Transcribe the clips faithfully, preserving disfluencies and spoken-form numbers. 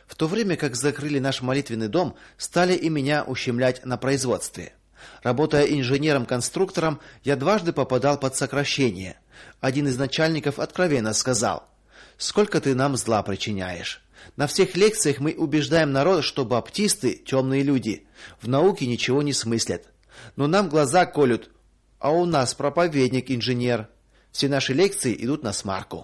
В то время как закрыли наш молитвенный дом, стали и меня ущемлять на производстве. Работая инженером-конструктором, я дважды попадал под сокращение. Один из начальников откровенно сказал: "Сколько ты нам зла причиняешь. На всех лекциях мы убеждаем народ, что баптисты темные люди, в науке ничего не смыслят. Но нам глаза колют, а у нас проповедник инженер. Все наши лекции идут насмарку".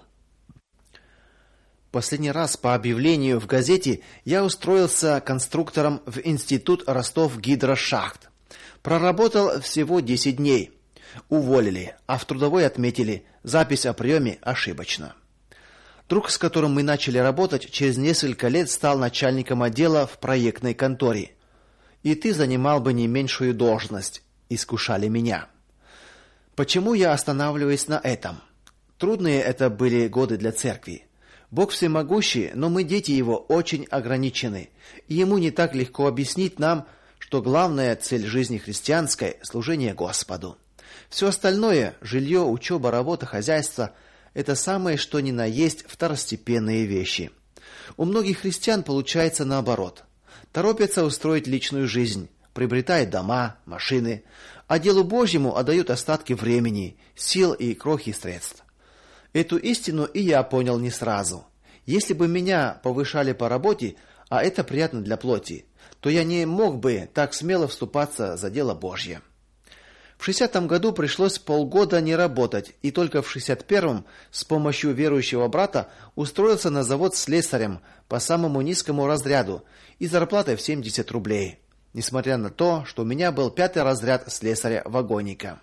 Последний раз по объявлению в газете я устроился конструктором в институт Ростов-Гидрошахт. Проработал всего десять дней. Уволили, а в трудовой отметили: запись о приеме ошибочна. Друг, с которым мы начали работать, через несколько лет стал начальником отдела в проектной конторе. "И ты занимал бы не меньшую должность", искушали меня. Почему я останавливаюсь на этом? Трудные это были годы для церкви. Бог всемогущий, но мы, дети его, очень ограничены, и ему не так легко объяснить нам, что главная цель жизни христианской служение Господу. Все остальное жилье, учеба, работа, хозяйство это самое что ни на есть второстепенные вещи. У многих христиан получается наоборот. Торопятся устроить личную жизнь, приобретают дома, машины, а делу Божьему отдают остатки времени, сил и крохи средств. Эту истину и я понял не сразу. Если бы меня повышали по работе, а это приятно для плоти, то я не мог бы так смело вступаться за дело Божье. В шестидесятом году пришлось полгода не работать, и только в шестьдесят первом с помощью верующего брата устроился на завод слесарем по самому низкому разряду и зарплатой в семьдесят рублей, несмотря на то, что у меня был пятый разряд слесаря-вагонника.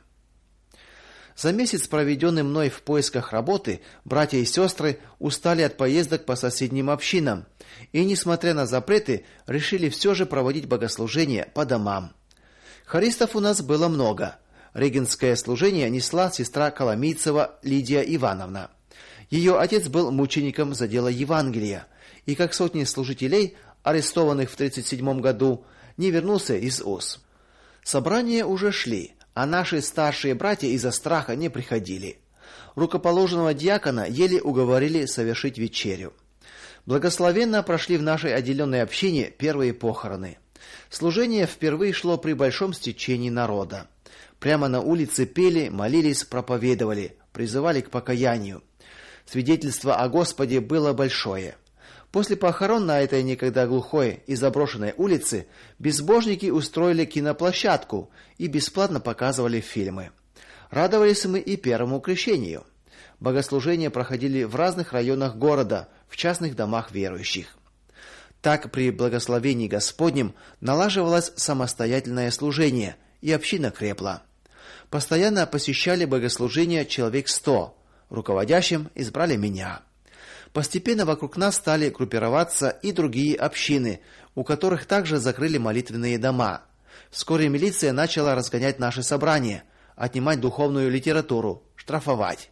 За месяц, проведенный мной в поисках работы, братья и сестры устали от поездок по соседним общинам и, несмотря на запреты, решили все же проводить богослужения по домам. Хористов у нас было много. Регенское служение несла сестра Коломийцева Лидия Ивановна. Ее отец был мучеником за дело Евангелия, и как сотни служителей, арестованных в тридцать седьмом году, не вернулся из УЗ. Собрания уже шли, а наши старшие братья из-за страха не приходили. Рукоположенного диакона еле уговорили совершить вечерю. Благословенно прошли в нашей отделенной общине первые похороны. Служение впервые шло при большом стечении народа. Прямо на улице пели, молились, проповедовали, призывали к покаянию. Свидетельство о Господе было большое. После похорон на этой некогда глухой и заброшенной улице безбожники устроили киноплощадку и бесплатно показывали фильмы. Радовались мы и первому крещению. Богослужения проходили в разных районах города, в частных домах верующих. Так при благословении Господнем налаживалось самостоятельное служение, и община крепла. Постоянно посещали богослужения человек сто. Руководящим избрали меня. Постепенно вокруг нас стали группироваться и другие общины, у которых также закрыли молитвенные дома. Вскоре милиция начала разгонять наши собрания, отнимать духовную литературу, штрафовать.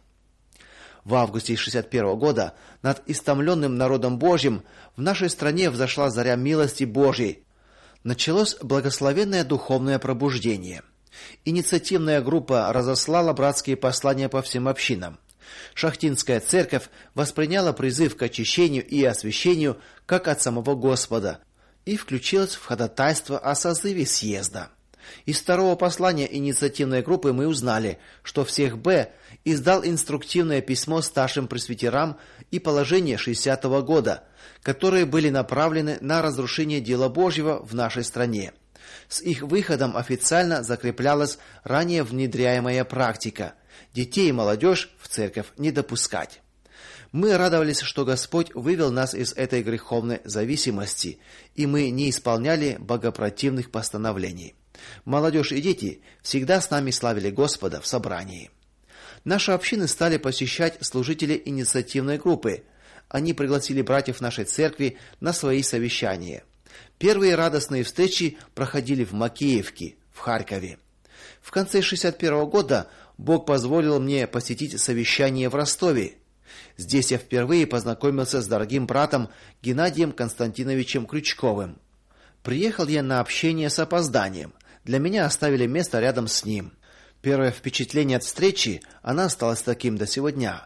В августе шестьдесят первого года над истомленным народом Божьим в нашей стране взошла заря милости Божьей. Началось благословенное духовное пробуждение. Инициативная группа разослала братские послания по всем общинам. Шахтинская церковь восприняла призыв к очищению и освящению как от самого Господа и включилась в ходатайство о созыве съезда. Из второго послания инициативной группы мы узнали, что всех Б издал инструктивное письмо старшим пресвитерам и положения шестидесятого года, которые были направлены на разрушение дела Божьего в нашей стране. С их выходом официально закреплялась ранее внедряемая практика: детей и молодежь в церковь не допускать. Мы радовались, что Господь вывел нас из этой греховной зависимости, и мы не исполняли богопротивных постановлений. Молодежь и дети всегда с нами славили Господа в собрании. Наши общины стали посещать служители инициативной группы. Они пригласили братьев нашей церкви на свои совещания. Первые радостные встречи проходили в Макеевке, в Харькове. В конце шестьдесят первого года Бог позволил мне посетить совещание в Ростове. Здесь я впервые познакомился с дорогим братом Геннадием Константиновичем Крючковым. Приехал я на общение с опозданием. Для меня оставили место рядом с ним. Первое впечатление от встречи, она осталась таким до сего дня.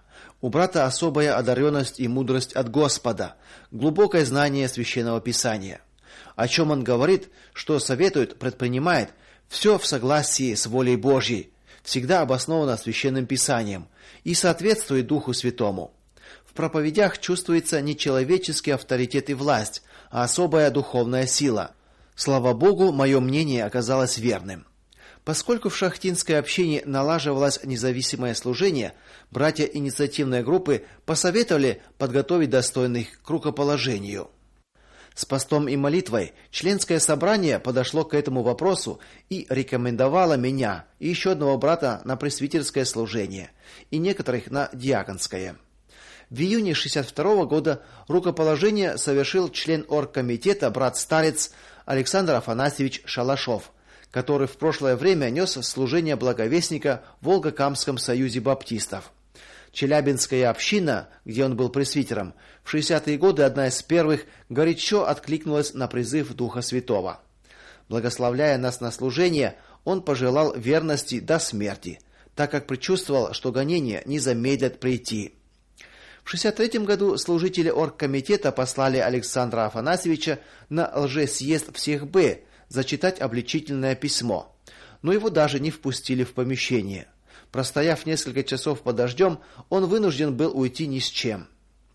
У брата особая одаренность и мудрость от Господа, глубокое знание священного писания. О чем он говорит, что советует, предпринимает, все в согласии с волей Божьей, всегда обосновано священным писанием и соответствует Духу Святому. В проповедях чувствуется не человеческий авторитет и власть, а особая духовная сила. Слава Богу, мое мнение оказалось верным. Поскольку в шахтинской общине налаживалось независимое служение, братья инициативной группы посоветовали подготовить достойных к рукоположению. С постом и молитвой членское собрание подошло к этому вопросу и рекомендовало меня и еще одного брата на пресвитерское служение и некоторых на диаконское. В июне шестьдесят второго года рукоположение совершил член оргкомитета брат-старец Александр Афанасьевич Шалашов, который в прошлое время нес служение благовестника в Волгокамском союзе баптистов. Челябинская община, где он был пресвитером, в шестидесятые годы одна из первых горячо откликнулась на призыв Духа Святого. Благословляя нас на служение, он пожелал верности до смерти, так как предчувствовал, что гонения не замедлят прийти. В шестьдесят третьем году служители оргкомитета послали Александра Афанасьевича на лжесъезд всех Б зачитать обличительное письмо, но его даже не впустили в помещение. Простояв несколько часов под дождем, он вынужден был уйти ни с чем.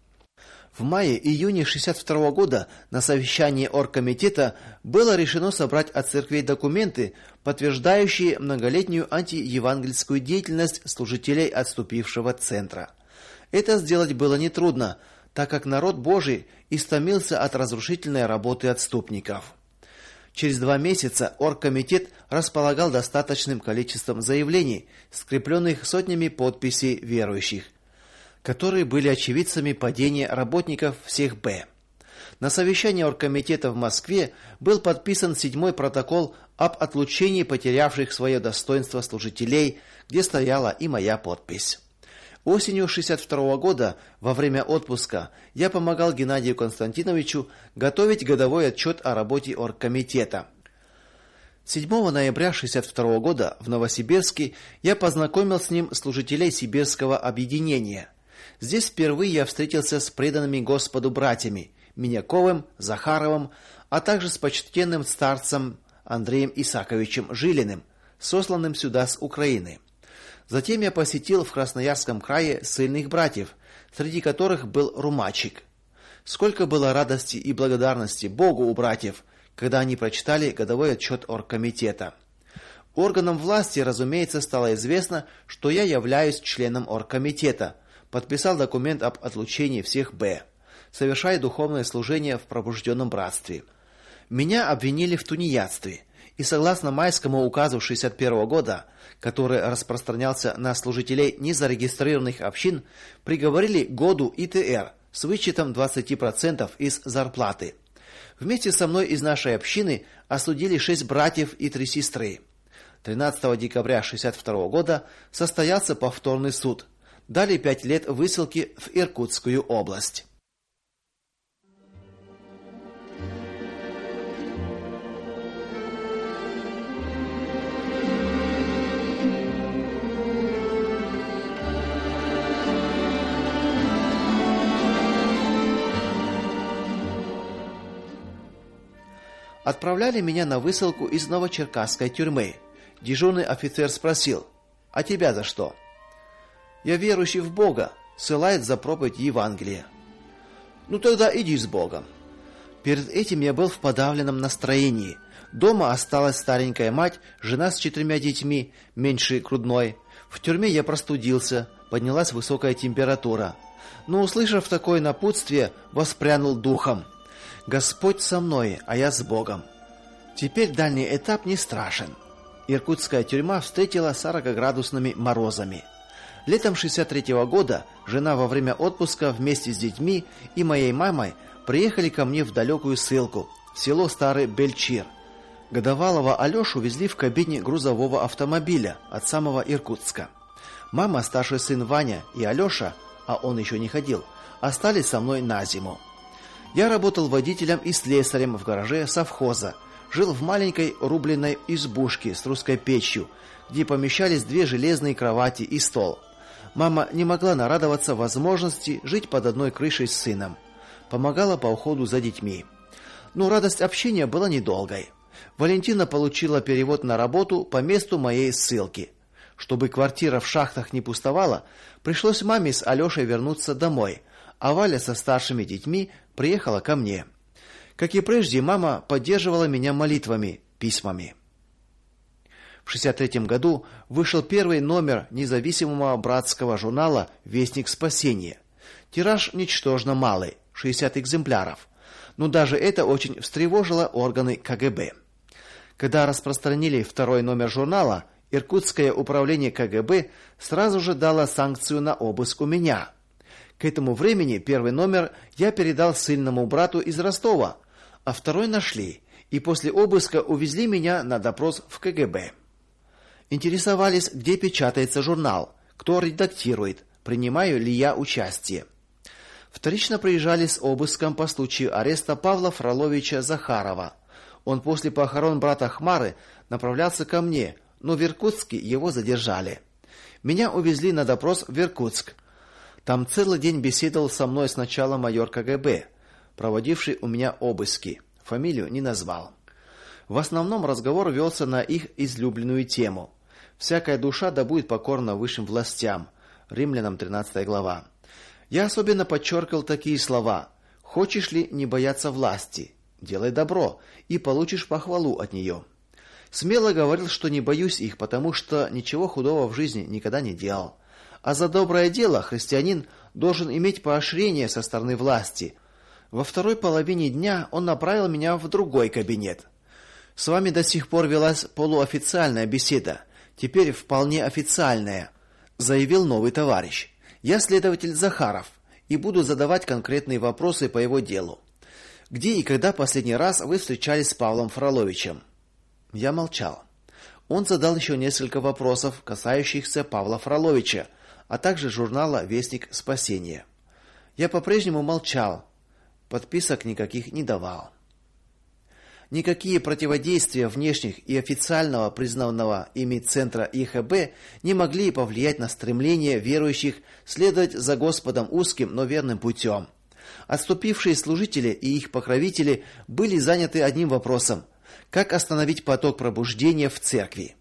В мае-июне шестьдесят второго года на совещании оргкомитета было решено собрать от церквей документы, подтверждающие многолетнюю антиевангельскую деятельность служителей отступившего центра. Это сделать было нетрудно, так как народ Божий истомился от разрушительной работы отступников. Через два месяца оргкомитет располагал достаточным количеством заявлений, скрепленных сотнями подписей верующих, которые были очевидцами падения работников всех Б. На совещании оргкомитета в Москве был подписан седьмой протокол об отлучении потерявших свое достоинство служителей, где стояла и моя подпись. Осенью шестьдесят второго года, во время отпуска, я помогал Геннадию Константиновичу готовить годовой отчет о работе оргкомитета. седьмого ноября шестьдесят второго года в Новосибирске я познакомил с ним служителей Сибирского объединения. Здесь впервые я встретился с преданными Господу братьями Миняковым, Захаровым, а также с почтенным старцем Андреем Исаковичем Жилиным, сосланным сюда с Украины. Затем я посетил в Красноярском крае ссыльных братьев, среди которых был румачик. Сколько было радости и благодарности Богу у братьев, когда они прочитали годовой отчет оргкомитета. Органам власти, разумеется, стало известно, что я являюсь членом оргкомитета, подписал документ об отлучении всех Б, совершая духовное служение в пробужденном братстве. Меня обвинили в тунеядстве. И согласно майскому указу шестьдесят первого года, который распространялся на служителей незарегистрированных общин, приговорили к году И Т Р с вычетом двадцати процентов из зарплаты. Вместе со мной из нашей общины осудили шесть братьев и три сестры. тринадцатого декабря шестьдесят второго года состоялся повторный суд. Дали пять лет высылки в Иркутскую область. Отправляли меня на высылку из Новочеркасской тюрьмы. Дежурный офицер спросил: "А тебя за что?" "Я верующий в Бога, ссылает за проповедь Евангелия". "Ну тогда иди с Богом". Перед этим я был в подавленном настроении. Дома осталась старенькая мать, жена с четырьмя детьми, меньше грудной. В тюрьме я простудился, поднялась высокая температура. Но, услышав такое напутствие, воспрянул духом. Господь со мной, а я с Богом. Теперь дальний этап не страшен. Иркутская тюрьма встретила сорокаградусными морозами. Летом шестьдесят третьего года жена во время отпуска вместе с детьми и моей мамой приехали ко мне в далекую ссылку, в село Старый Бельчир. Годовалого Алёшу везли в кабине грузового автомобиля от самого Иркутска. Мама, старший сын Ваня и Алёша, а он еще не ходил, остались со мной на зиму. Я работал водителем и слесарем в гараже совхоза, жил в маленькой рубленной избушке с русской печью, где помещались две железные кровати и стол. Мама не могла нарадоваться возможности жить под одной крышей с сыном. Помогала по уходу за детьми. Но радость общения была недолгой. Валентина получила перевод на работу по месту моей ссылки. Чтобы квартира в Шахтах не пустовала, пришлось маме с Алёшей вернуться домой, а Валя со старшими детьми приехала ко мне. Как и прежде, мама поддерживала меня молитвами, письмами. В шестьдесят третьем году вышел первый номер независимого братского журнала Вестник спасения. Тираж ничтожно малый шестьдесят экземпляров. Но даже это очень встревожило органы ка гэ бэ. Когда распространили второй номер журнала, Иркутское управление ка гэ бэ сразу же дало санкцию на обыск у меня. К этому времени первый номер я передал ссыльному брату из Ростова, а второй нашли, и после обыска увезли меня на допрос в ка гэ бэ. Интересовались, где печатается журнал, кто редактирует, принимаю ли я участие. Вторично приезжали с обыском по случаю ареста Павла Фроловича Захарова. Он после похорон брата Хмары направлялся ко мне, но в Иркутске его задержали. Меня увезли на допрос в Иркутск. Там целый день беседовал со мной сначала майор ка гэ бэ, проводивший у меня обыски. Фамилию не назвал. В основном разговор велся на их излюбленную тему. Всякая душа да будет покорна высшим властям. Римлянам тринадцатая глава. Я особенно подчеркивал такие слова: хочешь ли не бояться власти, делай добро, и получишь похвалу от нее. Смело говорил, что не боюсь их, потому что ничего худого в жизни никогда не делал. А за доброе дело христианин должен иметь поощрение со стороны власти. Во второй половине дня он направил меня в другой кабинет. С вами до сих пор велась полуофициальная беседа, теперь вполне официальная, заявил новый товарищ. Я следователь Захаров и буду задавать конкретные вопросы по его делу. Где и когда последний раз вы встречались с Павлом Фроловичем? Я молчал. Он задал еще несколько вопросов, касающихся Павла Фроловича, а также журнала Вестник спасения. Я по-прежнему молчал. Подписок никаких не давал. Никакие противодействия внешних и официального признанного ими центра и ха бэ не могли повлиять на стремление верующих следовать за Господом узким, но верным путем. Отступившие служители и их покровители были заняты одним вопросом: как остановить поток пробуждения в церкви.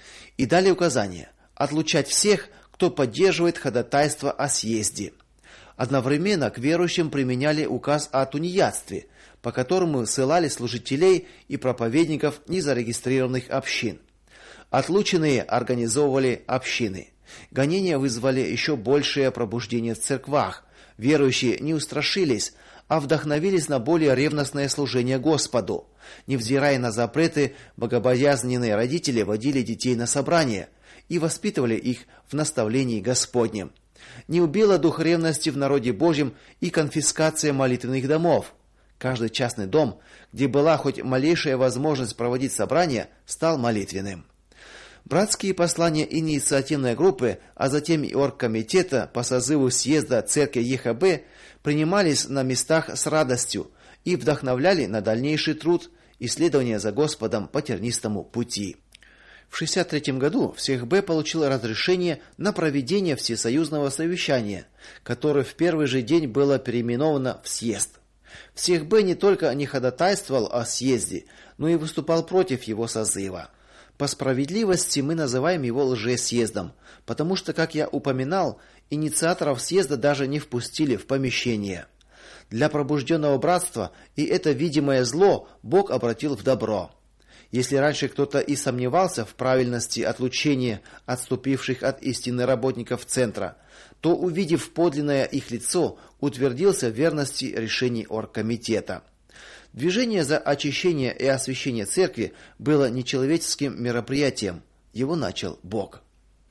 И дали указание отлучать всех, кто поддерживает ходатайство о съезде. Одновременно к верующим применяли указ о тунеядстве, по которому ссылали служителей и проповедников незарегистрированных общин. Отлученные организовывали общины. Гонения вызвали еще большее пробуждение в церквах. Верующие не устрашились, а вдохновились на более ревностное служение Господу. Невзирая на запреты, богобоязненные родители водили детей на собрания и воспитывали их в наставлении Господнем. Не убила дух ревности в народе Божьем и конфискация молитвенных домов. Каждый частный дом, где была хоть малейшая возможность проводить собрания, стал молитвенным. Братские послания инициативной группы, а затем и оргкомитета по созыву съезда церкви е ха бэ принимались на местах с радостью и вдохновляли на дальнейший труд и следование за Господом по тернистому пути. В шестьдесят третьем году ВСЕХБ получил разрешение на проведение всесоюзного совещания, которое в первый же день было переименовано в съезд. ВСЕХБ не только не ходатайствовал о съезде, но и выступал против его созыва. По справедливости мы называем его лжесъездом, потому что, как я упоминал, инициаторов съезда даже не впустили в помещение. Для пробужденного братства и это видимое зло Бог обратил в добро. Если раньше кто-то и сомневался в правильности отлучения отступивших от истины работников центра, то, увидев подлинное их лицо, утвердился в верности решений оргкомитета. Движение за очищение и освящение церкви было нечеловеческим мероприятием, его начал Бог.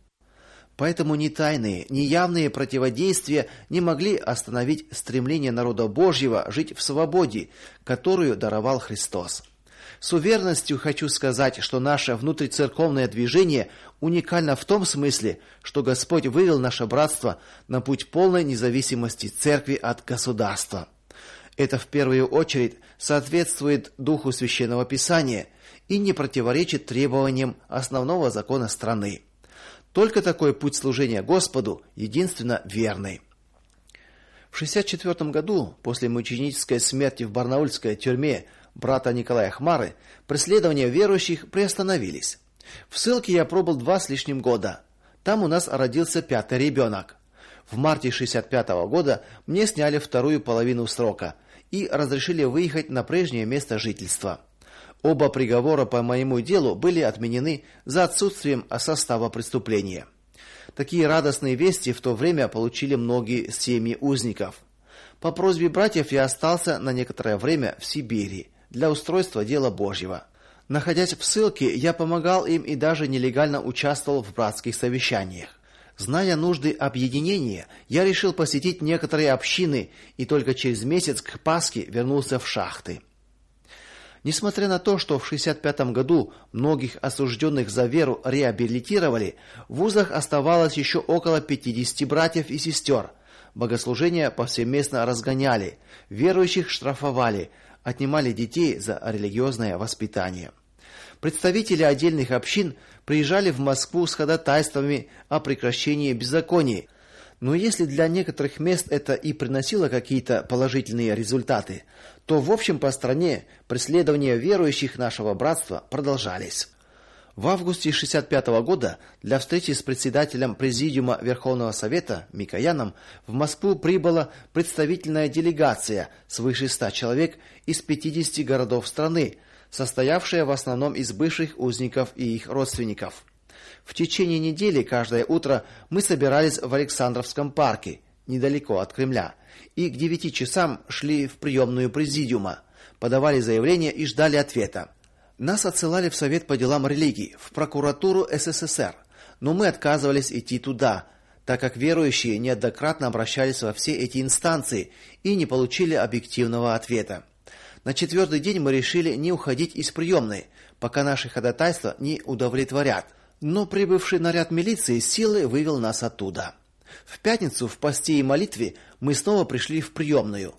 Поэтому ни тайные, ни явные противодействия не могли остановить стремление народа Божьего жить в свободе, которую даровал Христос. С уверенностью хочу сказать, что наше внутрицерковное движение уникально в том смысле, что Господь вывел наше братство на путь полной независимости церкви от государства. Это в первую очередь соответствует духу Священного Писания и не противоречит требованиям основного закона страны. Только такой путь служения Господу единственно верный. В шестьдесят четвёртом году, после мученической смерти в барнаульской тюрьме брата Николая Хмары, преследования верующих приостановились. В ссылке я пробыл два с лишним года. Там у нас родился пятый ребенок. В марте шестьдесят пятого года мне сняли вторую половину срока и разрешили выехать на прежнее место жительства. Оба приговора по моему делу были отменены за отсутствием состава преступления. Такие радостные вести в то время получили многие семьи узников. По просьбе братьев я остался на некоторое время в Сибири для устройства дела Божьего. Находясь в ссылке, я помогал им и даже нелегально участвовал в братских совещаниях. Зная нужды объединения, я решил посетить некоторые общины и только через месяц к Пасхе вернулся в Шахты. Несмотря на то, что в шестьдесят пятом году многих осужденных за веру реабилитировали, в вузах оставалось еще около пятидесяти братьев и сестер. Богослужения повсеместно разгоняли, верующих штрафовали, отнимали детей за религиозное воспитание. Представители отдельных общин приезжали в Москву с ходатайствами о прекращении беззаконий. Но если для некоторых мест это и приносило какие-то положительные результаты, то в общем по стране преследования верующих нашего братства продолжались. В августе шестьдесят пятого года для встречи с председателем Президиума Верховного Совета Микояном в Москву прибыла представительная делегация свыше ста человек из пятидесяти городов страны, состоявшая в основном из бывших узников и их родственников. В течение недели каждое утро мы собирались в Александровском парке, недалеко от Кремля, и к девяти часам шли в приемную Президиума, подавали заявления и ждали ответа. Нас отсылали в Совет по делам религий, в прокуратуру СССР, но мы отказывались идти туда, так как верующие неоднократно обращались во все эти инстанции и не получили объективного ответа. На четвертый день мы решили не уходить из приемной, пока наши ходатайства не удовлетворят. Но прибывший наряд милиции силой вывел нас оттуда. В пятницу в посте и молитве мы снова пришли в приемную.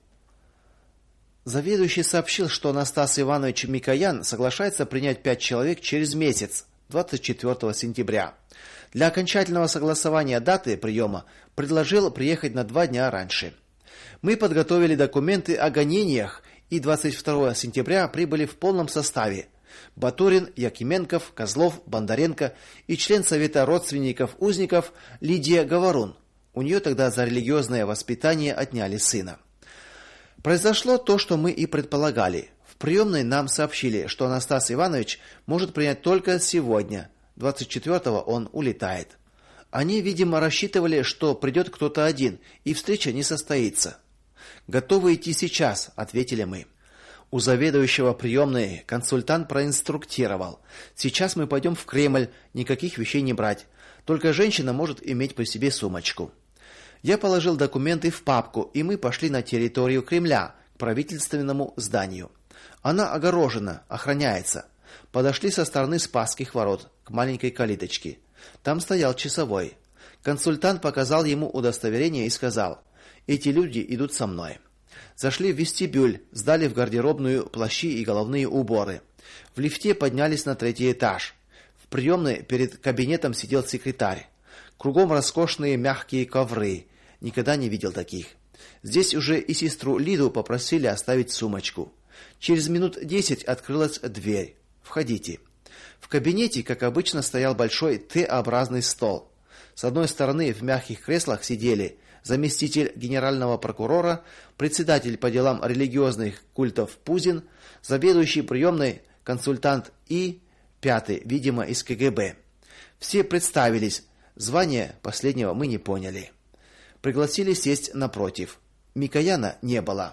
Заведующий сообщил, что Анастас Иванович Микоян соглашается принять пять человек через месяц, двадцать четвёртого сентября. Для окончательного согласования даты приема предложил приехать на два дня раньше. Мы подготовили документы о гонениях и двадцать второго сентября прибыли в полном составе. Батурин, Якименков, Козлов, Бондаренко и член Совета родственников узников Лидия Говорун. У нее тогда за религиозное воспитание отняли сына. Произошло то, что мы и предполагали. В приемной нам сообщили, что Анастас Иванович может принять только сегодня. двадцать четвёртого он улетает. Они, видимо, рассчитывали, что придет кто-то один, и встреча не состоится. Готовы идти сейчас, ответили мы. У заведующего приемной консультант проинструктировал: сейчас мы пойдем в Кремль, никаких вещей не брать. Только женщина может иметь при себе сумочку. Я положил документы в папку, и мы пошли на территорию Кремля, к правительственному зданию. Она огорожена, охраняется. Подошли со стороны Спасских ворот к маленькой калиточке. Там стоял часовой. Консультант показал ему удостоверение и сказал: "Эти люди идут со мной". Зашли в вестибюль, сдали в гардеробную плащи и головные уборы. В лифте поднялись на третий этаж. В приемной перед кабинетом сидел секретарь. Кругом роскошные мягкие ковры. Никогда не видел таких. Здесь уже и сестру Лиду попросили оставить сумочку. Через минут десять открылась дверь. Входите. В кабинете, как обычно, стоял большой Т-образный стол. С одной стороны в мягких креслах сидели заместитель генерального прокурора, председатель по делам религиозных культов Пузин, заведующий приемной консультант И, пятый, видимо, из КГБ. Все представились. Звание последнего мы не поняли. Пригласили сесть напротив. Микояна не было.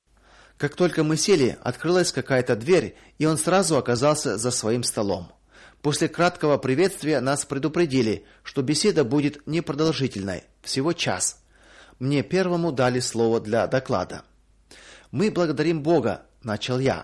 Как только мы сели, открылась какая-то дверь, и он сразу оказался за своим столом. После краткого приветствия нас предупредили, что беседа будет непродолжительной, всего час. Мне первому дали слово для доклада. Мы благодарим Бога, начал я.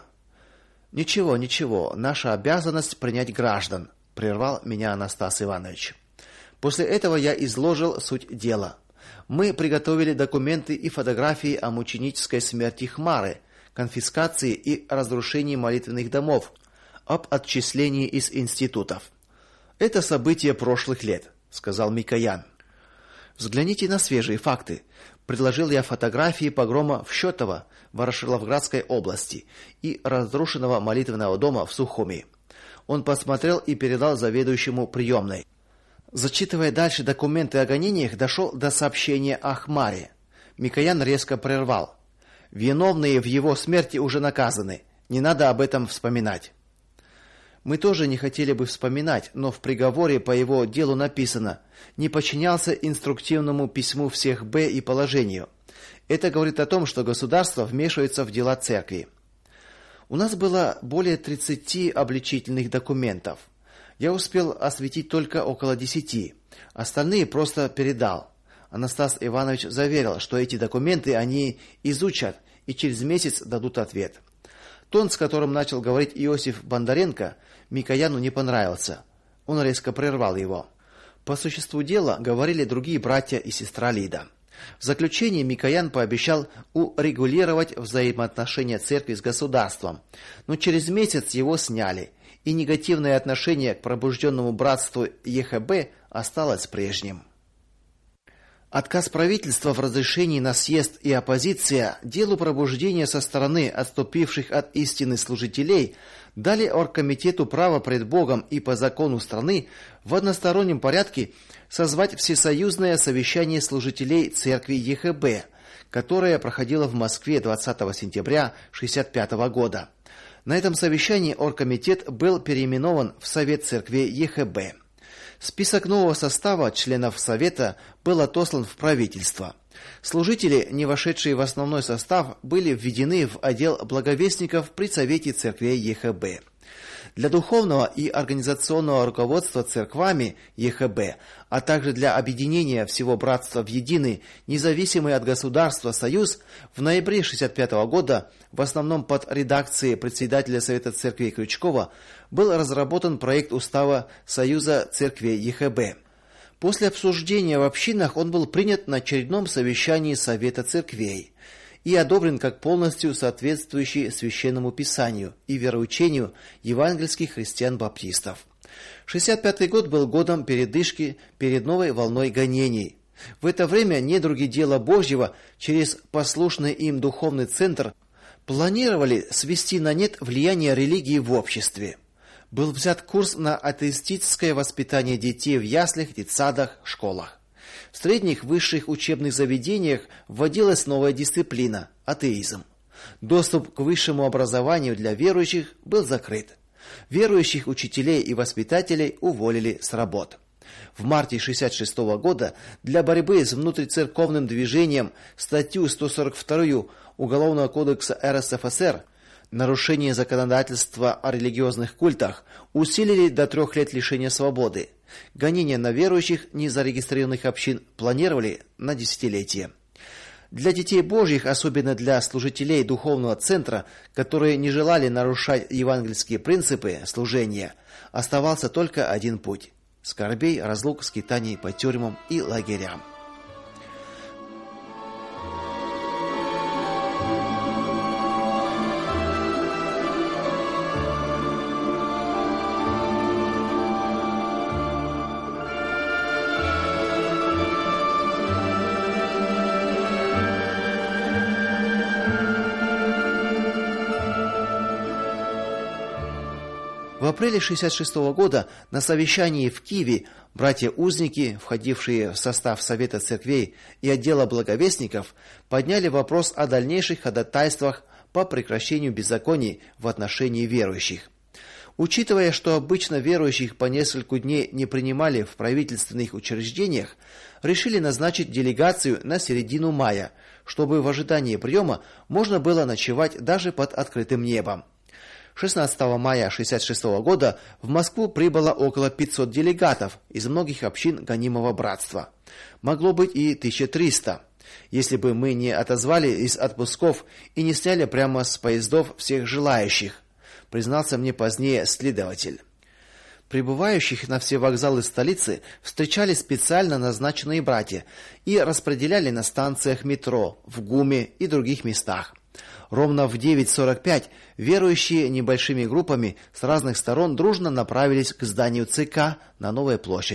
Ничего, ничего, наша обязанность принять граждан, прервал меня Анастас Иванович. После этого я изложил суть дела. Мы приготовили документы и фотографии о мученической смерти Хмары, конфискации и разрушении молитвенных домов, об отчислении из институтов. Это события прошлых лет. сказал Микоян. Взгляните на свежие факты. Предложил я фотографии погрома в Щетово, Ворошиловградской области, и разрушенного молитвенного дома в Сухуми. Он посмотрел и передал заведующему приемной. Зачитывая дальше документы о гонениях, дошел до сообщения о Хмаре. Микоян резко прервал: "Виновные в его смерти уже наказаны. Не надо об этом вспоминать". Мы тоже не хотели бы вспоминать, но в приговоре по его делу написано: "Не подчинялся инструктивному письму всех Б и положению". Это говорит о том, что государство вмешивается в дела церкви. У нас было более тридцати обличительных документов. Я успел осветить только около десяти. Остальные просто передал. Анастас Иванович заверил, что эти документы они изучат и через месяц дадут ответ. Тон, с которым начал говорить Иосиф Бондаренко, Микояну не понравился. Он резко прервал его. По существу дела говорили другие братья и сестра Лида. В заключение Микоян пообещал урегулировать взаимоотношения церкви с государством, но через месяц его сняли, и негативное отношение к пробужденному братству ЕХБ осталось прежним. Отказ правительства в разрешении на съезд и оппозиция делу пробуждения со стороны отступивших от истины служителей дали оргкомитету право пред Богом и по закону страны в одностороннем порядке созвать всесоюзное совещание служителей церкви ЕХБ, которое проходило в Москве двадцатого сентября шестьдесят пятого года. На этом совещании оргкомитет был переименован в Совет церквей ЕХБ. Список нового состава членов совета был отослан в правительство. Служители, не вошедшие в основной состав, были введены в отдел благовестников при Совете церквей ЕХБ. Для духовного и организационного руководства церквами ЕХБ, а также для объединения всего братства в единый, независимый от государства союз, в ноябре шестьдесят пятого года, в основном под редакцией председателя Совета церквей Крючкова, был разработан проект устава Союза церквей ЕХБ. После обсуждения в общинах он был принят на очередном совещании Совета церквей и одобрен как полностью соответствующий священному писанию и вероучению евангельских христиан-баптистов. шестьдесят пятый год был годом передышки перед новой волной гонений. В это время недруги дела Божьего через послушный им духовный центр планировали свести на нет влияние религии в обществе. Был взят курс на атеистическое воспитание детей в яслях, детсадах, школах. В средних высших учебных заведениях вводилась новая дисциплина атеизм. Доступ к высшему образованию для верующих был закрыт. Верующих учителей и воспитателей уволили с работ. В марте шестьдесят шестого года для борьбы с внутрицерковным движением статью сто сорок два Уголовного кодекса эр эс эф эс эр нарушение законодательства о религиозных культах усилили до трех лет лишения свободы. Гонения на верующих незарегистрированных общин планировали на десятилетие. Для детей Божьих, особенно для служителей духовного центра, которые не желали нарушать евангельские принципы служения, оставался только один путь: скорбей, разлук, скитаний по тюрьмам и лагерям. В апреле шестьдесят шестого года на совещании в Киеве братья-узники, входившие в состав Совета церквей и отдела благовестников, подняли вопрос о дальнейших ходатайствах по прекращению беззаконий в отношении верующих. Учитывая, что обычно верующих по несколько дней не принимали в правительственных учреждениях, решили назначить делегацию на середину мая, чтобы в ожидании приема можно было ночевать даже под открытым небом. шестнадцатого мая шестьдесят шестого года в Москву прибыло около пятисот делегатов из многих общин гонимого братства. Могло быть и тысяча триста, если бы мы не отозвали из отпусков и не сняли прямо с поездов всех желающих, признался мне позднее следователь. Прибывающих на все вокзалы столицы встречали специально назначенные братья и распределяли на станциях метро, в ГУМе и других местах. Ровно в девять сорок пять верующие небольшими группами с разных сторон дружно направились к зданию ЦК на Новой площади.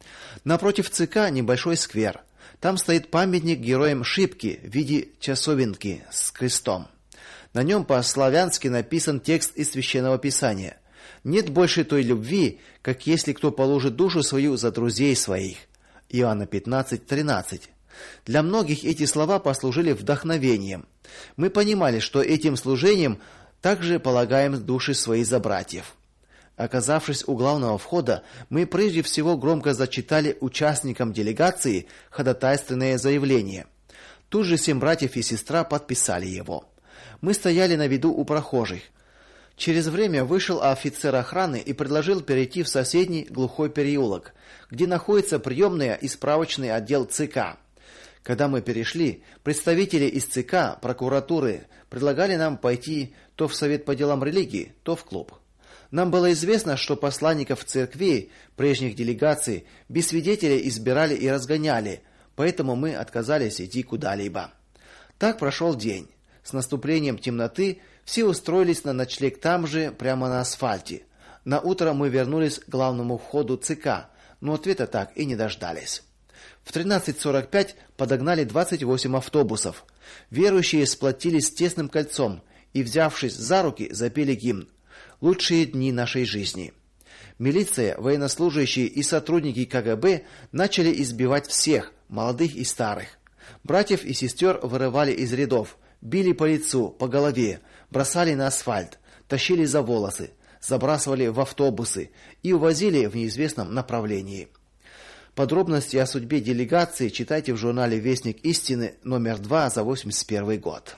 Напротив ЦК небольшой сквер. Там стоит памятник героям Шипки в виде часовенки с крестом. На нем по-славянски написан текст из Священного Писания: «Нет больше той любви, как если кто положит душу свою за друзей своих». Иоанна пятнадцать тринадцать. Для многих эти слова послужили вдохновением. Мы понимали, что этим служением также полагаем души свои за братьев. Оказавшись у главного входа, мы прежде всего громко зачитали участникам делегации ходатайственное заявление. Тут же семь братьев и сестра подписали его. Мы стояли на виду у прохожих. Через время вышел офицер охраны и предложил перейти в соседний глухой переулок, где находится приемная и справочный отдел ЦК. Когда мы перешли, представители из ЦК, прокуратуры предлагали нам пойти то в Совет по делам религии, то в клуб. Нам было известно, что посланников церквей прежних делегаций без свидетелей избирали и разгоняли, поэтому мы отказались идти куда-либо. Так прошел день. С наступлением темноты все устроились на ночлег там же, прямо на асфальте. На утро мы вернулись к главному входу ЦК, но ответа так и не дождались. В тринадцать сорок пять подогнали двадцать восемь автобусов. Верующие сплотились тесным кольцом и, взявшись за руки, запели гимн «Лучшие дни нашей жизни». Милиция, военнослужащие и сотрудники КГБ начали избивать всех, молодых и старых. Братьев и сестер вырывали из рядов, били по лицу, по голове, бросали на асфальт, тащили за волосы, забрасывали в автобусы и увозили в неизвестном направлении. Подробности о судьбе делегации читайте в журнале Вестник истины номер два за восемьдесят первый год.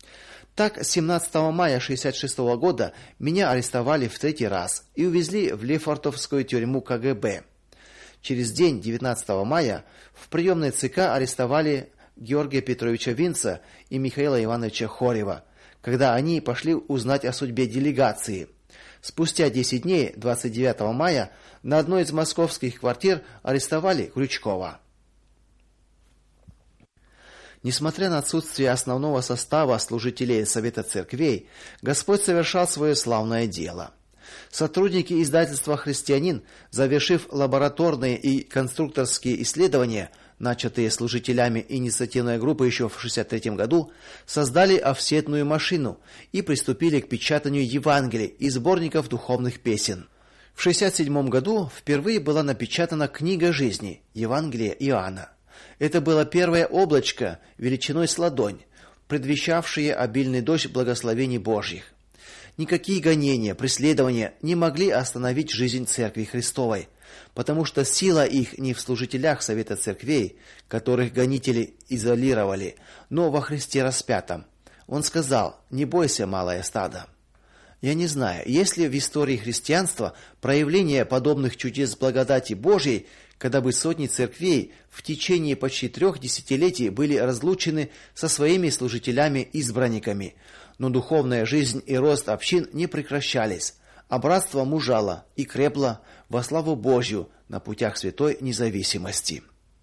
Так, семнадцатого мая шестьдесят шестого года меня арестовали в третий раз и увезли в Лефортовскую тюрьму КГБ. Через день, девятнадцатого мая, в приемной ЦК арестовали Георгия Петровича Винца и Михаила Ивановича Хорева, когда они пошли узнать о судьбе делегации. Спустя десять дней, двадцать девятого мая, на одной из московских квартир арестовали Крючкова. Несмотря на отсутствие основного состава служителей Совета церквей, Господь совершал свое славное дело. Сотрудники издательства «Христианин», завершив лабораторные и конструкторские исследования, начатые служителями инициативной группы еще в шестьдесят третьем году, создали офсетную машину и приступили к печатанию Евангелий и сборников духовных песен. В шестьдесят седьмом году впервые была напечатана книга жизни Евангелие Иоанна. Это было первое облачко величиной с ладонь, предвещавшее обильный дождь благословений Божьих. Никакие гонения, преследования не могли остановить жизнь Церкви Христовой, потому что сила их не в служителях Совета церквей, которых гонители изолировали, но во Христе распятом. Он сказал: «Не бойся, малое стадо». Я не знаю, есть ли в истории христианства проявление подобных чудес благодати Божьей, когда бы сотни церквей в течение почти трех десятилетий были разлучены со своими служителями-избранниками, но духовная жизнь и рост общин не прекращались, а братство мужало и крепло во славу Божью на путях святой независимости.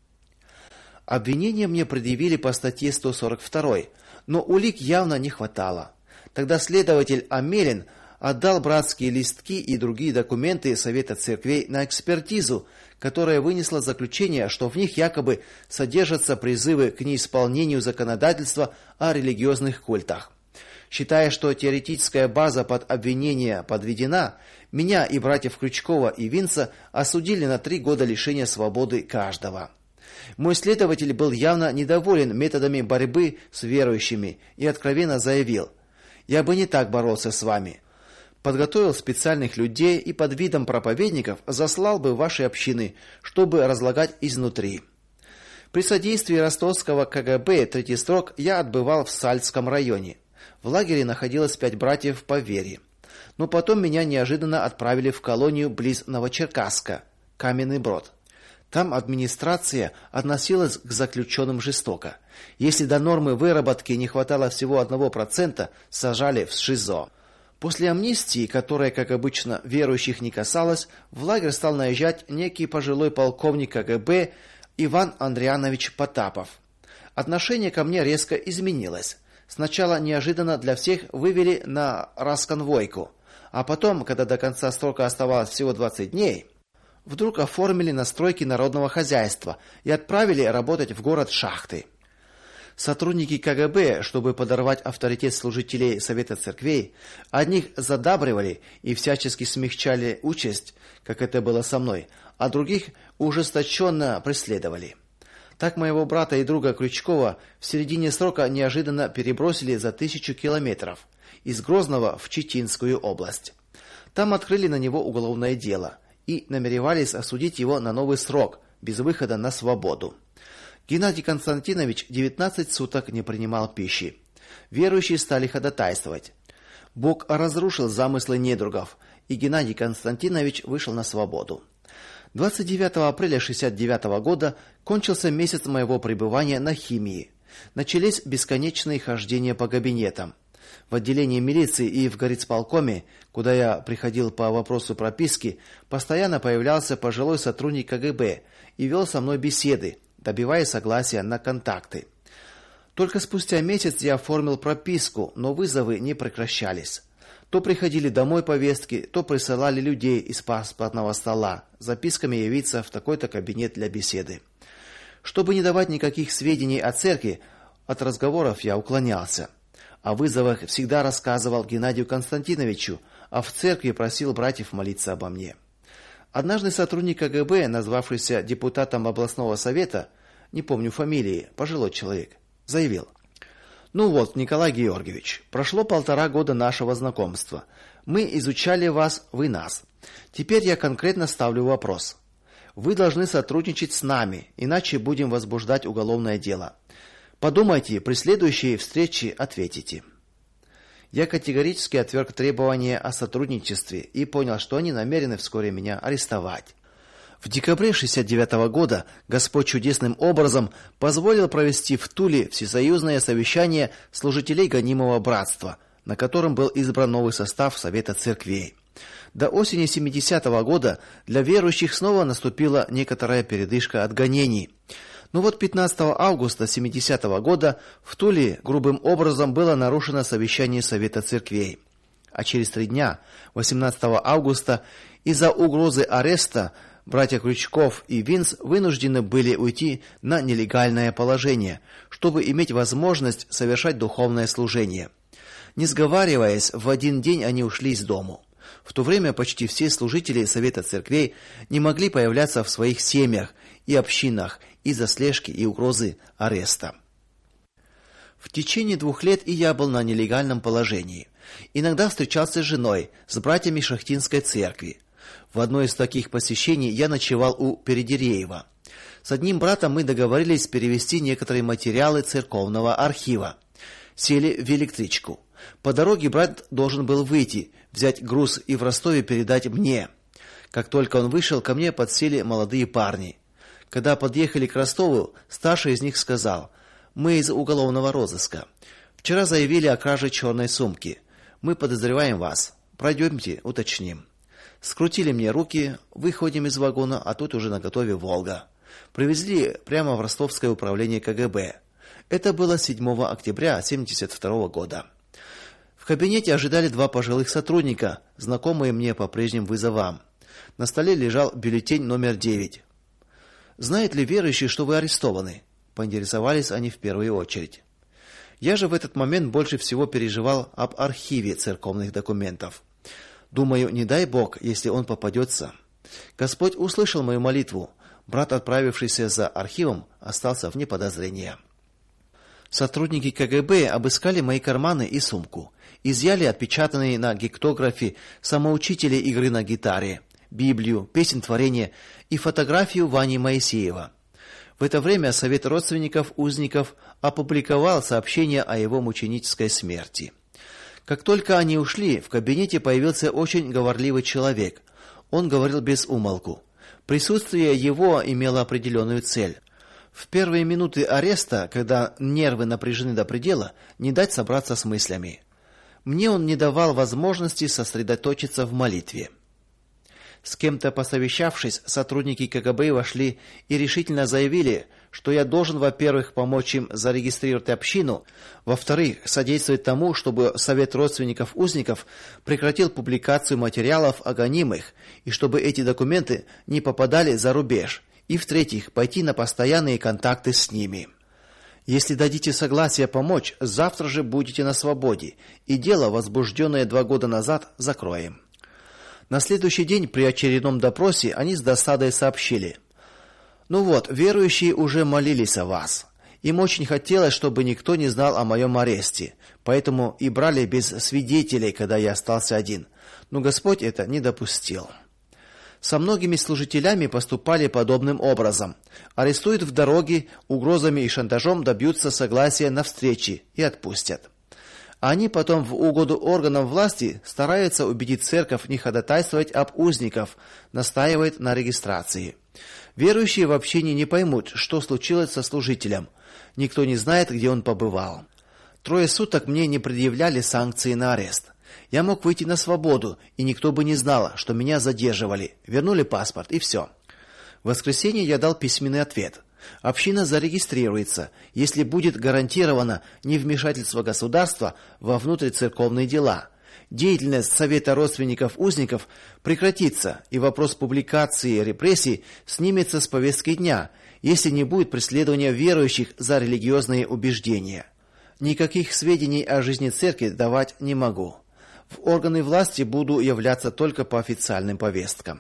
Обвинение мне предъявили по статье сто сорок два, но улик явно не хватало. Тогда следователь Амелин отдал братские листки и другие документы Совета церквей на экспертизу, которая вынесла заключение, что в них якобы содержатся призывы к неисполнению законодательства о религиозных культах. Считая, что теоретическая база под обвинение подведена, меня и братьев Крючкова и Винца осудили на три года лишения свободы каждого. Мой следователь был явно недоволен методами борьбы с верующими и откровенно заявил: «Я бы не так боролся с вами. Подготовил специальных людей и под видом проповедников заслал бы в ваши общины, чтобы разлагать изнутри». При содействии ростовского КГБ третий срок я отбывал в Сальском районе. В лагере находилось пять братьев по вере. Но потом меня неожиданно отправили в колонию близ Новочеркасска, Каменный Брод. Там администрация относилась к заключенным жестоко. Если до нормы выработки не хватало всего одного процента, сажали в ШИЗО. После амнистии, которая, как обычно, верующих не касалась, в лагерь стал наезжать некий пожилой полковник КГБ Иван Андрианович Потапов. Отношение ко мне резко изменилось. Сначала неожиданно для всех вывели на расконвойку, а потом, когда до конца срока оставалось всего двадцать дней, вдруг оформили настройки народного хозяйства и отправили работать в город Шахты. Сотрудники КГБ, чтобы подорвать авторитет служителей Совета Церквей, одних задабривали и всячески смягчали участь, как это было со мной, а других ужесточенно преследовали. Так моего брата и друга Крючкова в середине срока неожиданно перебросили за тысячу километров из Грозного в Читинскую область. Там открыли на него уголовное дело и намеревались осудить его на новый срок без выхода на свободу. Геннадий Константинович девятнадцать суток не принимал пищи. Верующие стали ходатайствовать. Бог разрушил замыслы недругов, и Геннадий Константинович вышел на свободу. двадцать девятого апреля шестьдесят девятого года кончился месяц моего пребывания на химии. Начались бесконечные хождения по кабинетам. В отделении милиции и в горисполкоме, куда я приходил по вопросу прописки, постоянно появлялся пожилой сотрудник КГБ и вел со мной беседы, добиваясь согласия на контакты. Только спустя месяц я оформил прописку, но вызовы не прекращались. То приходили домой повестки, то присылали людей из паспортного стола с записками явиться в такой-то кабинет для беседы. Чтобы не давать никаких сведений о церкви, от разговоров я уклонялся. О вызовах всегда рассказывал Геннадию Константиновичу, а в церкви просил братьев молиться обо мне. Однажды сотрудник КГБ, назвавшийся депутатом областного совета, не помню фамилии, пожилой человек, заявил: "Ну вот, Николай Георгиевич, прошло полтора года нашего знакомства. Мы изучали вас, вы нас. Теперь я конкретно ставлю вопрос. Вы должны сотрудничать с нами, иначе будем возбуждать уголовное дело. Подумайте, при следующей встрече ответите". Я категорически отверг требования о сотрудничестве и понял, что они намерены вскоре меня арестовать. В декабре шестьдесят девятого года Господь чудесным образом позволил провести в Туле всесоюзное совещание служителей гонимого братства, на котором был избран новый состав Совета Церквей. До осени семидесятого года для верующих снова наступила некоторая передышка от гонений. Но вот пятнадцатого августа семидесятого года в Туле грубым образом было нарушено совещание Совета Церквей. А через три дня, восемнадцатого августа, из-за угрозы ареста братья Крючков и Винц вынуждены были уйти на нелегальное положение, чтобы иметь возможность совершать духовное служение. Не сговариваясь, в один день они ушли из дому. В то время почти все служители Совета Церквей не могли появляться в своих семьях и общинах из-за слежки и угрозы ареста. В течение двух лет и я был на нелегальном положении. Иногда встречался с женой, с братьями Шахтинской церкви. В одно из таких посещений я ночевал у Передереева. С одним братом мы договорились перевести некоторые материалы церковного архива. Сели в электричку. По дороге брат должен был выйти, взять груз и в Ростове передать мне. Как только он вышел, ко мне подсели молодые парни. Когда подъехали к Ростову, старший из них сказал: "Мы из уголовного розыска. Вчера заявили о краже черной сумки. Мы подозреваем вас. Пройдемте, уточним". Скрутили мне руки, выходим из вагона, а тут уже наготове Волга. Привезли прямо в Ростовское управление КГБ. Это было седьмого октября семьдесят второго года. В кабинете ожидали два пожилых сотрудника, знакомые мне по прежним вызовам. На столе лежал бюллетень номер девять. "Знает ли верующий, что вы арестованы?" поинтересовались они в первую очередь. Я же в этот момент больше всего переживал об архиве церковных документов. Думаю, не дай Бог, если он попадется. Господь услышал мою молитву. Брат, отправившийся за архивом, остался вне подозрения. Сотрудники КГБ обыскали мои карманы и сумку, изъяли отпечатанные на гектографе самоучители игры на гитаре, Библию, песен творения и фотографию Вани Моисеева. В это время Совет родственников узников опубликовал сообщение о его мученической смерти. Как только они ушли, в кабинете появился очень говорливый человек. Он говорил без умолку. Присутствие его имело определенную цель. В первые минуты ареста, когда нервы напряжены до предела, не дать собраться с мыслями. Мне он не давал возможности сосредоточиться в молитве. С кем-то посовещавшись, сотрудники КГБ вошли и решительно заявили, что я должен, во-первых, помочь им зарегистрировать общину, во-вторых, содействовать тому, чтобы Совет родственников узников прекратил публикацию материалов о гонимых, и чтобы эти документы не попадали за рубеж, и в-третьих, пойти на постоянные контакты с ними. Если дадите согласие помочь, завтра же будете на свободе, и дело, возбужденное два года назад, закроем. На следующий день при очередном допросе они с досадой сообщили: "Ну вот, верующие уже молились о вас. Им очень хотелось, чтобы никто не знал о моем аресте, поэтому и брали без свидетелей, когда я остался один. Но Господь это не допустил". Со многими служителями поступали подобным образом. Арестуют в дороге, угрозами и шантажом добьются согласия на встречи и отпустят. Они потом в угоду органам власти стараются убедить церковь не ходатайствовать об узников, настаивает на регистрации. Верующие в общине не поймут, что случилось со служителем. Никто не знает, где он побывал. Трое суток мне не предъявляли санкции на арест. Я мог выйти на свободу, и никто бы не знал, что меня задерживали. Вернули паспорт и все. В воскресенье я дал письменный ответ. Община зарегистрируется, если будет гарантировано невмешательство государства во внутрицерковные дела. Деятельность Совета родственников узников прекратится, и вопрос публикации репрессий снимется с повестки дня, если не будет преследования верующих за религиозные убеждения. Никаких сведений о жизни церкви давать не могу. В органы власти буду являться только по официальным повесткам.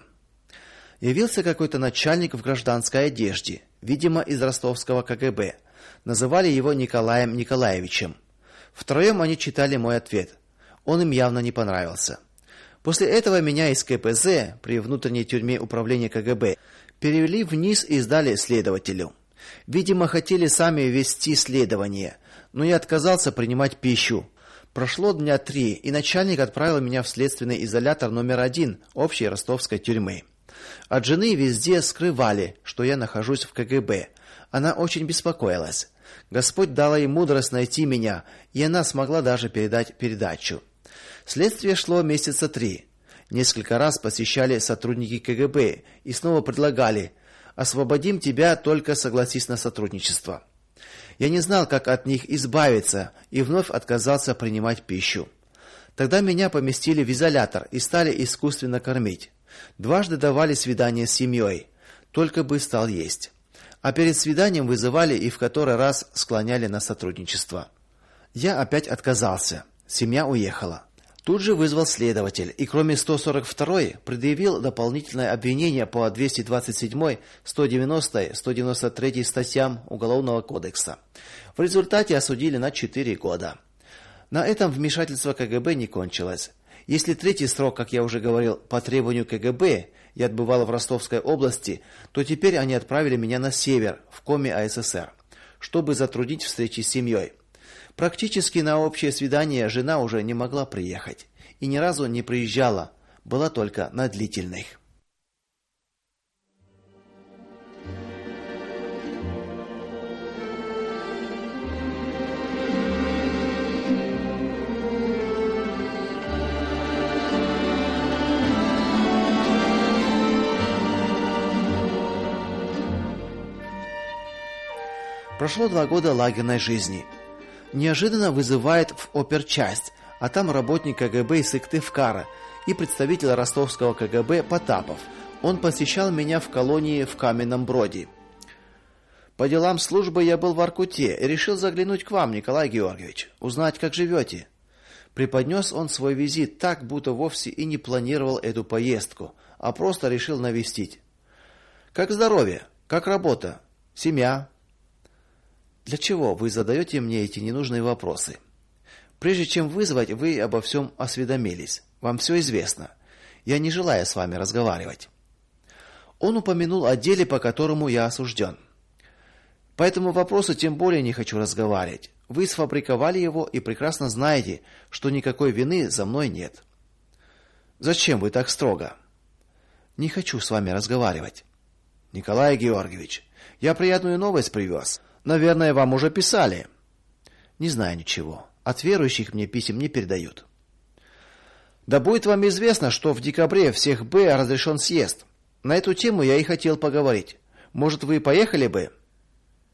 Явился какой-то начальник в гражданской одежде, видимо, из ростовского ка гэ бэ. Называли его Николаем Николаевичем. Втроем они читали мой ответ. Он им явно не понравился. После этого меня из ка пэ зэ при внутренней тюрьме управления ка гэ бэ перевели вниз и сдали следователю. Видимо, хотели сами вести следование, но я отказался принимать пищу. Прошло дня три, и начальник отправил меня в следственный изолятор номер один общей ростовской тюрьмы. От жены везде скрывали, что я нахожусь в ка гэ бэ. Она очень беспокоилась. Господь дал ей мудрость найти меня, и она смогла даже передать передачу. Следствие шло месяца три. Несколько раз посещали сотрудники ка гэ бэ и снова предлагали: "Освободим тебя, только согласись на сотрудничество". Я не знал, как от них избавиться, и вновь отказался принимать пищу. Тогда меня поместили в изолятор и стали искусственно кормить. Дважды давали свидание с семьей, только бы стал есть. А перед свиданием вызывали и в который раз склоняли на сотрудничество. Я опять отказался. Семья уехала. Тут же вызвал следователь, и кроме сто сорок второй предъявил дополнительное обвинение по двести двадцать седьмой, сто девяностой, сто девяносто третьей статьям Уголовного кодекса. В результате осудили на четыре года. На этом вмешательство ка гэ бэ не кончилось. Если третий срок, как я уже говорил, по требованию ка гэ бэ, я отбывал в Ростовской области, то теперь они отправили меня на север, в Коми а эс эс эр, чтобы затруднить встречи с семьей. Практически на общее свидание жена уже не могла приехать и ни разу не приезжала, была только на длительных. Прошло два года лагерной жизни. Неожиданно вызывает в оперчасть, а там работник ка гэ бэ из Сыктывкара и представитель ростовского ка гэ бэ Потапов. Он посещал меня в колонии в Каменном Броде. По делам службы я был в Воркуте и решил заглянуть к вам, Николай Георгиевич, узнать, как живете. Преподнес он свой визит так, будто вовсе и не планировал эту поездку, а просто решил навестить. Как здоровье? Как работа? Семья? Для чего вы задаете мне эти ненужные вопросы? Прежде чем вызвать, вы обо всем осведомились. Вам все известно. Я не желаю с вами разговаривать. Он упомянул о деле, по которому я осужден. По этому вопросу тем более не хочу разговаривать. Вы сфабриковали его и прекрасно знаете, что никакой вины за мной нет. Зачем вы так строго? Не хочу с вами разговаривать. Николай Георгиевич, я приятную новость привез. Наверное, вам уже писали. Не знаю ничего. От верующих мне писем не передают. Да будет вам известно, что в декабре всех Б разрешен съезд. На эту тему я и хотел поговорить. Может, вы поехали бы?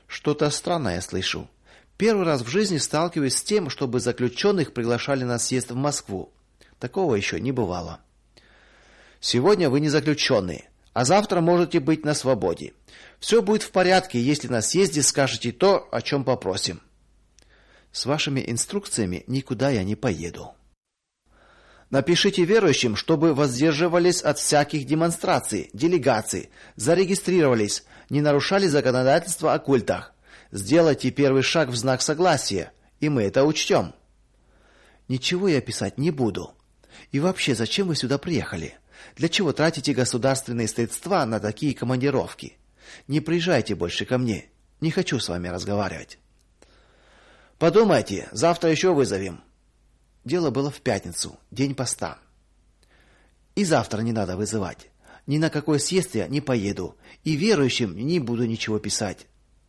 Что-то странное слышу. Первый раз в жизни сталкиваюсь с тем, чтобы заключенных приглашали на съезд в Москву. Такого еще не бывало. Сегодня вы не заключенный, а завтра можете быть на свободе. Все будет в порядке, если на съезде скажете то, о чем попросим. С вашими инструкциями никуда я не поеду. Напишите верующим, чтобы воздерживались от всяких демонстраций, делегаций, зарегистрировались, не нарушали законодательство о культах. Сделайте первый шаг в знак согласия, и мы это учтем. Ничего я писать не буду. И вообще, зачем вы сюда приехали? Для чего тратите государственные средства на такие командировки? Не приезжайте больше ко мне. Не хочу с вами разговаривать. Подумайте, завтра еще вызовем. Дело было в пятницу, день поста. И завтра не надо вызывать. Ни на какой съезд я не поеду, и верующим не буду ничего писать.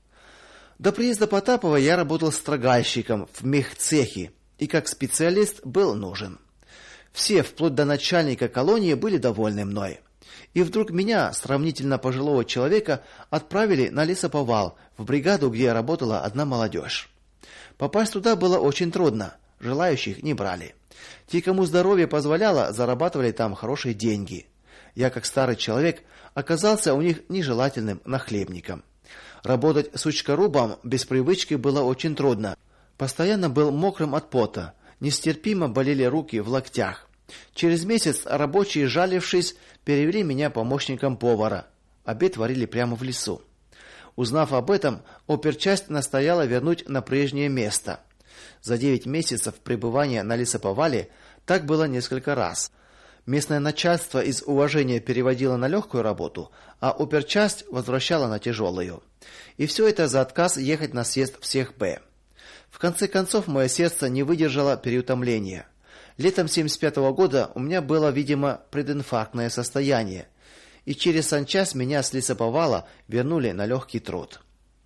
До приезда Потапова я работал строгальщиком в мехцехе и как специалист был нужен. Все, вплоть до начальника колонии, были довольны мной. И вдруг меня, сравнительно пожилого человека, отправили на лесоповал, в бригаду, где работала одна молодежь. Попасть туда было очень трудно, желающих не брали. Те, кому здоровье позволяло, зарабатывали там хорошие деньги. Я, как старый человек, оказался у них нежелательным нахлебником. Работать сучкорубом без привычки было очень трудно. Постоянно был мокрым от пота, нестерпимо болели руки в локтях. Через месяц рабочие, жалившись, перевели меня помощником повара. Обед варили прямо в лесу. Узнав об этом, оперчасть настояла вернуть на прежнее место. За девять месяцев пребывания на лесоповале так было несколько раз. Местное начальство из уважения переводило на легкую работу, а оперчасть возвращала на тяжелую. И все это за отказ ехать на съезд всех Б. В конце концов, мое сердце не выдержало переутомления. Летом семьдесят пятого года у меня было, видимо, прединфарктное состояние, и через санчас меня с лесоповала вернули на легкий труд.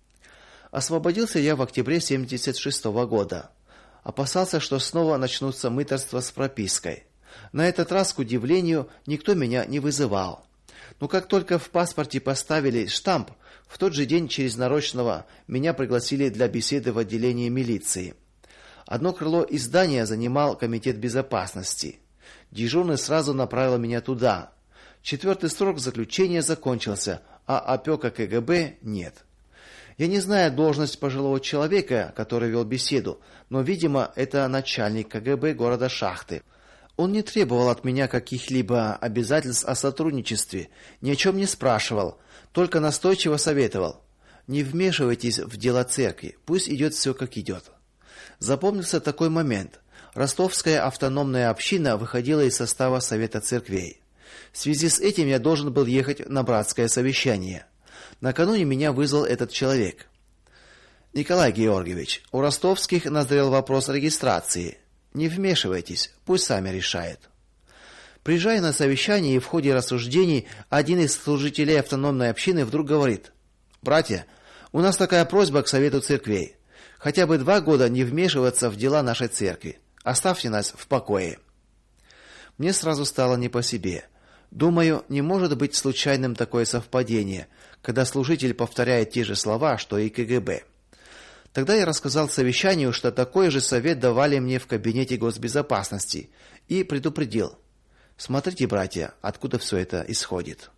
Освободился я в октябре семьдесят шестого года. Опасался, что снова начнутся мытарства с пропиской. На этот раз, к удивлению, никто меня не вызывал. Но как только в паспорте поставили штамп, в тот же день через нарочного меня пригласили для беседы в отделение милиции. Одно крыло здания занимал комитет безопасности. Дежурный сразу направил меня туда. Четвертый срок заключения закончился, а опека ка гэ бэ нет. Я не знаю должность пожилого человека, который вел беседу, но, видимо, это начальник ка гэ бэ города Шахты. Он не требовал от меня каких-либо обязательств о сотрудничестве, ни о чем не спрашивал, только настойчиво советовал: не вмешивайтесь в дела церкви, пусть идет все как идет. Запомнился такой момент. Ростовская автономная община выходила из состава Совета церквей. В связи с этим я должен был ехать на братское совещание. Накануне меня вызвал этот человек. Николай Георгиевич, у ростовских назрел вопрос регистрации. Не вмешивайтесь, пусть сами решают. Приезжая на совещание, и в ходе рассуждений один из служителей автономной общины вдруг говорит: "Братья, у нас такая просьба к Совету церквей. Хотя бы два года не вмешиваться в дела нашей церкви. Оставьте нас в покое". Мне сразу стало не по себе. Думаю, не может быть случайным такое совпадение, когда служитель повторяет те же слова, что и ка гэ бэ. Тогда я рассказал совещанию, что такой же совет давали мне в кабинете госбезопасности, и предупредил: "Смотрите, братья, откуда все это исходит".